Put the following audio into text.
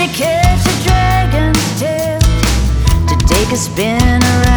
catch a dragon's tail, to take a spin around